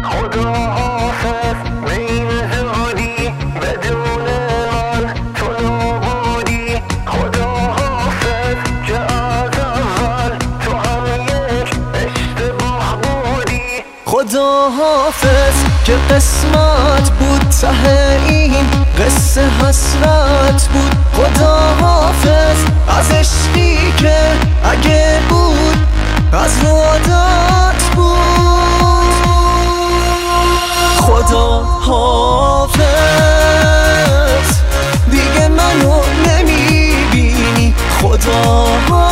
خدا حافظ به این زودی بدون من تو نبودی. خدا حافظ که از اول تو هم یک اشتباه بودی. خدا حافظ که قسمت بود ته این قصه حسرت بود. خدا حافظ از عشقی که اگه بود از رو عادت بود. خدا حافظ دیگه منو نمیبینی. خدا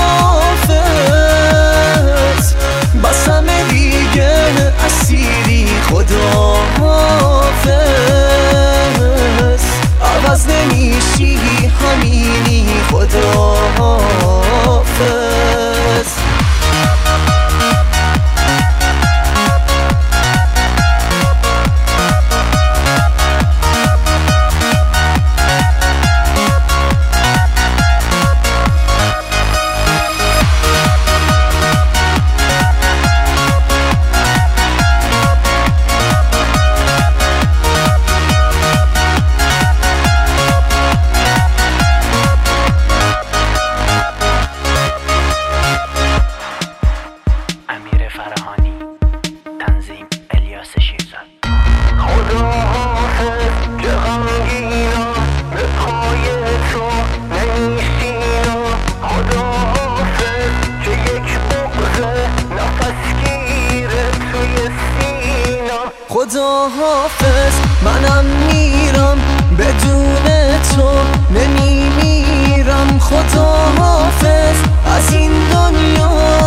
حافظ بس همه دیگه اسیری. خدا حافظ عوض نمیشی همینی. خدا حافظ فرهانی، تنظیم الیاس شیرزاد. خدا حافظ که غمگینم به پای تو نمیشینم. خدا حافظ که یک بغض نفسگیره توی سینم. خدا حافظ منم میرم بدون تو نمیمیرم. خدا حافظ از این دنیا